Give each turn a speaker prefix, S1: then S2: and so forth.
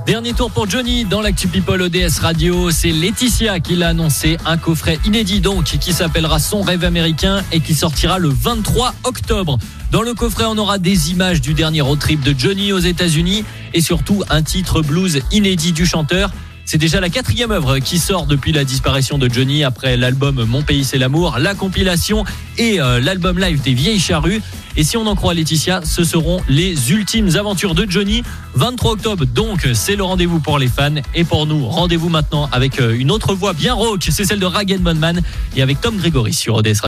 S1: Dernier tour pour Johnny dans l'Actu People ODS Radio. C'est Laetitia qui l'a annoncé. Un coffret inédit donc qui s'appellera Son rêve américain et qui sortira le 23 octobre. Dans le coffret, on aura des images du dernier road trip de Johnny aux États-Unis et surtout un titre blues inédit du chanteur. C'est déjà la 4e œuvre qui sort depuis la disparition de Johnny après l'album Mon pays c'est l'amour, la compilation et l'album live des Vieilles Charrues. Et si on en croit Laetitia, ce seront les ultimes aventures de Johnny. 23 octobre, donc c'est le rendez-vous pour les fans. Et pour nous, rendez-vous maintenant avec une autre voix bien rauque, c'est celle de Rag & Bone Man et avec Tom Gregory sur ODS.